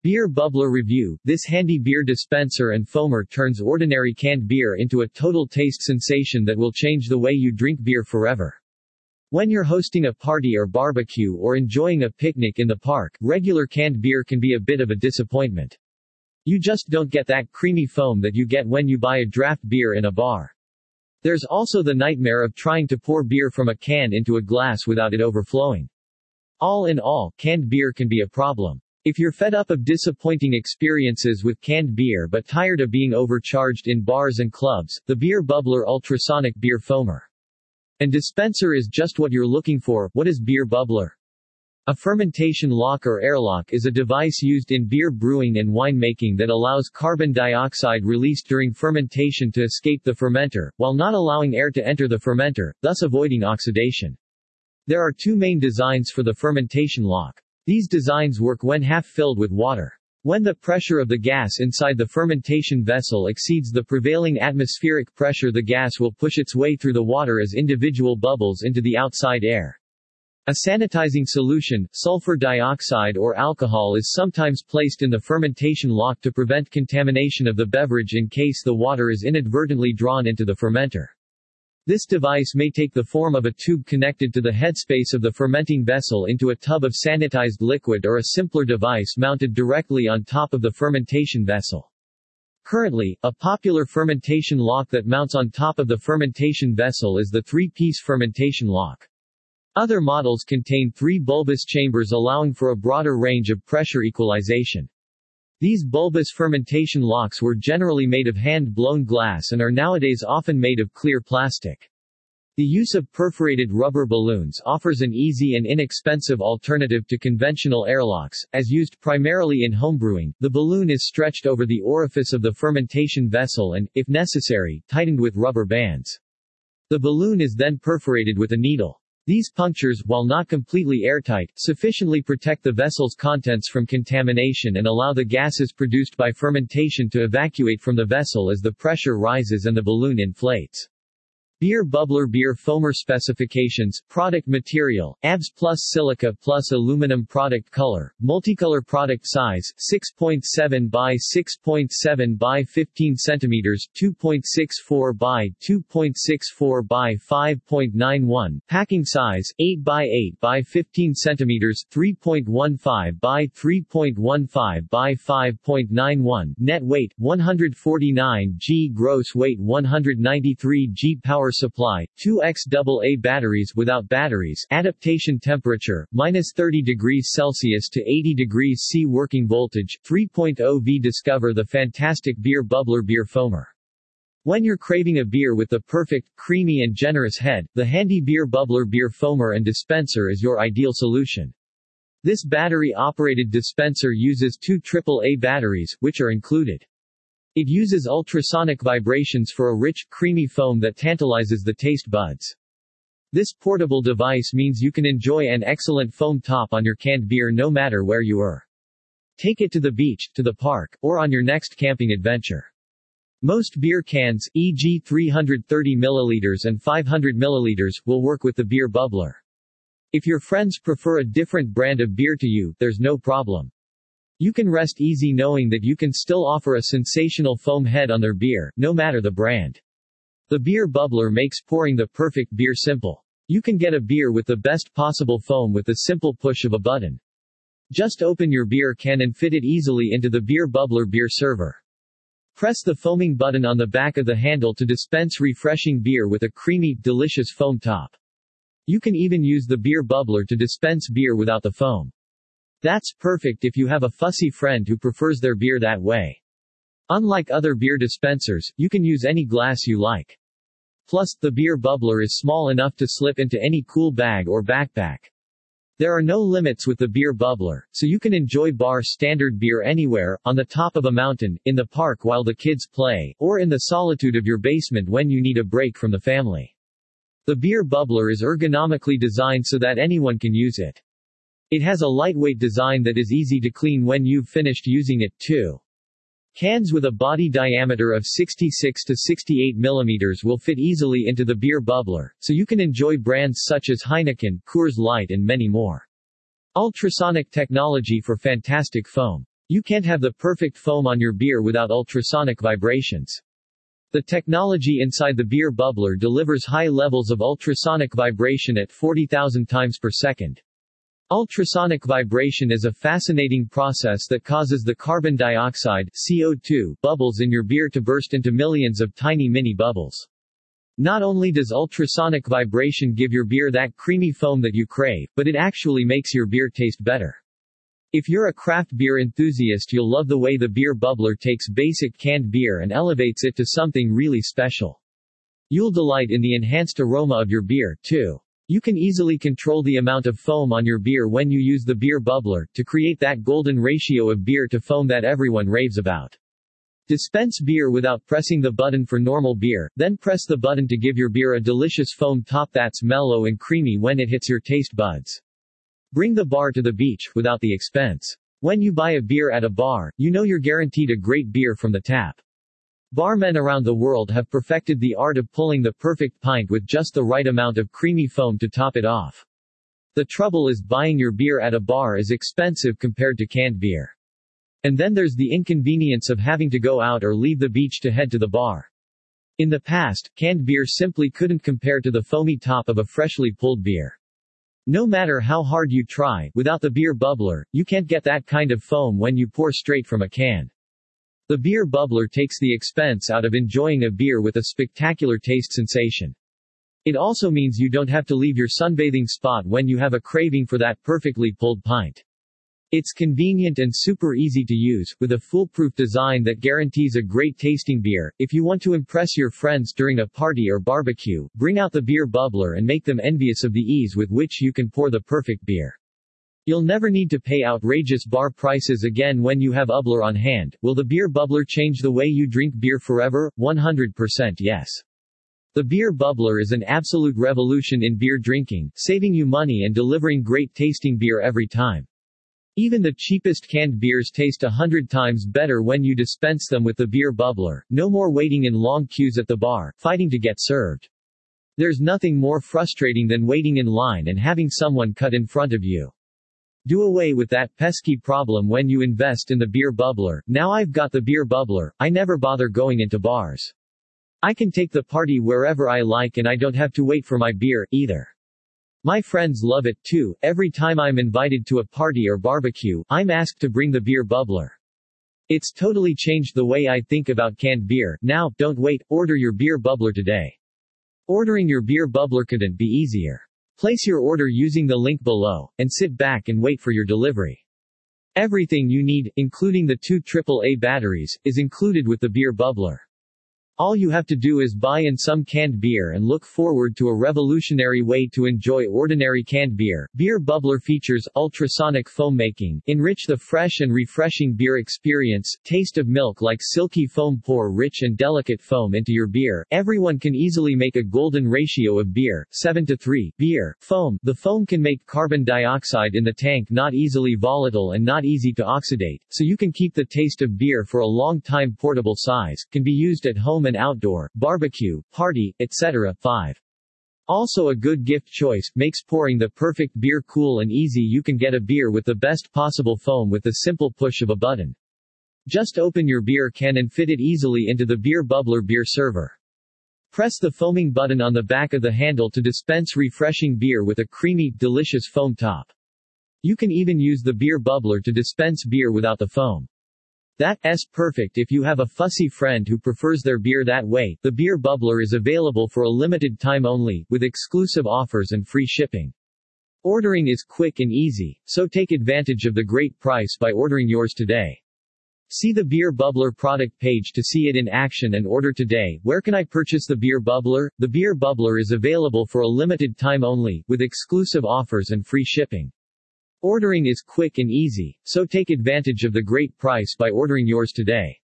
Beer Bubbler Review. This handy beer dispenser and foamer turns ordinary canned beer into a total taste sensation that will change the way you drink beer forever. When you're hosting a party or barbecue or enjoying a picnic in the park, regular canned beer can be a bit of a disappointment. You just don't get that creamy foam that you get when you buy a draft beer in a bar. There's also the nightmare of trying to pour beer from a can into a glass without it overflowing. All in all, canned beer can be a problem. If you're fed up of disappointing experiences with canned beer but tired of being overcharged in bars and clubs, the Beer Bubbler Ultrasonic Beer Foamer and Dispenser is just what you're looking for. What is Beer Bubbler? A fermentation lock or airlock is a device used in beer brewing and winemaking that allows carbon dioxide released during fermentation to escape the fermenter, while not allowing air to enter the fermenter, thus avoiding oxidation. There are two main designs for the fermentation lock. These designs work when half filled with water. When the pressure of the gas inside the fermentation vessel exceeds the prevailing atmospheric pressure, the gas will push its way through the water as individual bubbles into the outside air. A sanitizing solution, sulfur dioxide or alcohol, is sometimes placed in the fermentation lock to prevent contamination of the beverage in case the water is inadvertently drawn into the fermenter. This device may take the form of a tube connected to the headspace of the fermenting vessel into a tub of sanitized liquid, or a simpler device mounted directly on top of the fermentation vessel. Currently, a popular fermentation lock that mounts on top of the fermentation vessel is the three-piece fermentation lock. Other models contain three bulbous chambers, allowing for a broader range of pressure equalization. These bulbous fermentation locks were generally made of hand-blown glass and are nowadays often made of clear plastic. The use of perforated rubber balloons offers an easy and inexpensive alternative to conventional airlocks, as used primarily in homebrewing. The balloon is stretched over the orifice of the fermentation vessel and, if necessary, tightened with rubber bands. The balloon is then perforated with a needle. These punctures, while not completely airtight, sufficiently protect the vessel's contents from contamination and allow the gases produced by fermentation to evacuate from the vessel as the pressure rises and the balloon inflates. Beer Bubbler Beer Foamer Specifications. Product material: ABS plus silica plus aluminum. Product color: multicolor. Product size: 6.7 by 6.7 by 15 cm, 2.64 by 2.64 by 5.91. Packing size: 8 by 8 by 15 cm, 3.15 by 3.15 by 5.91. Net weight: 149 g. Gross weight: 193 g. Power supply: 2x AA batteries without batteries. Adaptation temperature: -30 degrees Celsius to 80 degrees C. Working voltage: 3.0 V. Discover the fantastic Beer Bubbler Beer Foamer. When you're craving a beer with the perfect, creamy and generous head, the handy Beer Bubbler Beer Foamer and Dispenser is your ideal solution. This battery-operated dispenser uses two AAA batteries, which are included. It uses ultrasonic vibrations for a rich, creamy foam that tantalizes the taste buds. This portable device means you can enjoy an excellent foam top on your canned beer no matter where you are. Take it to the beach, to the park, or on your next camping adventure. Most beer cans, e.g. 330 ml and 500 ml, will work with the Beer Bubbler. If your friends prefer a different brand of beer to you, there's no problem. You can rest easy knowing that you can still offer a sensational foam head on their beer, no matter the brand. The Beer Bubbler makes pouring the perfect beer simple. You can get a beer with the best possible foam with the simple push of a button. Just open your beer can and fit it easily into the Beer Bubbler beer server. Press the foaming button on the back of the handle to dispense refreshing beer with a creamy, delicious foam top. You can even use the Beer Bubbler to dispense beer without the foam. That's perfect if you have a fussy friend who prefers their beer that way. Unlike other beer dispensers, you can use any glass you like. Plus, the Beer Bubbler is small enough to slip into any cool bag or backpack. There are no limits with the Beer Bubbler, so you can enjoy bar standard beer anywhere, on the top of a mountain, in the park while the kids play, or in the solitude of your basement when you need a break from the family. The Beer Bubbler is ergonomically designed so that anyone can use it. It has a lightweight design that is easy to clean when you've finished using it, too. Cans with a body diameter of 66 to 68 mm will fit easily into the Beer Bubbler, so you can enjoy brands such as Heineken, Coors Light and many more. Ultrasonic technology for fantastic foam. You can't have the perfect foam on your beer without ultrasonic vibrations. The technology inside the beer bubbler delivers high levels of ultrasonic vibration at 40,000 times per second. Ultrasonic vibration is a fascinating process that causes the carbon dioxide (CO2) bubbles in your beer to burst into millions of tiny mini bubbles. Not only does ultrasonic vibration give your beer that creamy foam that you crave, but it actually makes your beer taste better. If you're a craft beer enthusiast, you'll love the way the beer bubbler takes basic canned beer and elevates it to something really special. You'll delight in the enhanced aroma of your beer, too. You can easily control the amount of foam on your beer when you use the beer bubbler, to create that golden ratio of beer to foam that everyone raves about. Dispense beer without pressing the button for normal beer, then press the button to give your beer a delicious foam top that's mellow and creamy when it hits your taste buds. Bring the bar to the beach, without the expense. When you buy a beer at a bar, you know you're guaranteed a great beer from the tap. Barmen around the world have perfected the art of pulling the perfect pint with just the right amount of creamy foam to top it off. The trouble is, buying your beer at a bar is expensive compared to canned beer. And then there's the inconvenience of having to go out or leave the beach to head to the bar. In the past, canned beer simply couldn't compare to the foamy top of a freshly pulled beer. No matter how hard you try, without the beer bubbler, you can't get that kind of foam when you pour straight from a can. The beer bubbler takes the expense out of enjoying a beer with a spectacular taste sensation. It also means you don't have to leave your sunbathing spot when you have a craving for that perfectly pulled pint. It's convenient and super easy to use, with a foolproof design that guarantees a great tasting beer. If you want to impress your friends during a party or barbecue, bring out the beer bubbler and make them envious of the ease with which you can pour the perfect beer. You'll never need to pay outrageous bar prices again when you have bubbler on hand. Will the beer bubbler change the way you drink beer forever? 100% yes. The beer bubbler is an absolute revolution in beer drinking, saving you money and delivering great tasting beer every time. Even the cheapest canned beers taste 100 times better when you dispense them with the beer bubbler. No more waiting in long queues at the bar, fighting to get served. There's nothing more frustrating than waiting in line and having someone cut in front of you. Do away with that pesky problem when you invest in the beer bubbler. Now I've got the beer bubbler, I never bother going into bars. I can take the party wherever I like and I don't have to wait for my beer, either. My friends love it, too. Every time I'm invited to a party or barbecue, I'm asked to bring the beer bubbler. It's totally changed the way I think about canned beer. Now, don't wait, order your beer bubbler today. Ordering your beer bubbler couldn't be easier. Place your order using the link below, and sit back and wait for your delivery. Everything you need, including the 2 AAA batteries, is included with the beer bubbler. All you have to do is buy in some canned beer and look forward to a revolutionary way to enjoy ordinary canned beer. Beer bubbler features ultrasonic foam making, enrich the fresh and refreshing beer experience, taste of milk like silky foam, pour rich and delicate foam into your beer. Everyone can easily make a golden ratio of beer, 7:3, beer, foam. The foam can make carbon dioxide in the tank not easily volatile and not easy to oxidate, so you can keep the taste of beer for a long time. Portable size, can be used at home and outdoor, barbecue, party, etc. 5. Also a good gift choice, makes pouring the perfect beer cool and easy. You can get a beer with the best possible foam with the simple push of a button. Just open your beer can and fit it easily into the beer bubbler beer server. Press the foaming button on the back of the handle to dispense refreshing beer with a creamy, delicious foam top. You can even use the beer bubbler to dispense beer without the foam. That's perfect if you have a fussy friend who prefers their beer that way. The beer bubbler is available for a limited time only, with exclusive offers and free shipping. Ordering is quick and easy, so take advantage of the great price by ordering yours today. See the beer bubbler product page to see it in action and order today. Where can I purchase the beer bubbler? The beer bubbler is available for a limited time only, with exclusive offers and free shipping. Ordering is quick and easy, so take advantage of the great price by ordering yours today.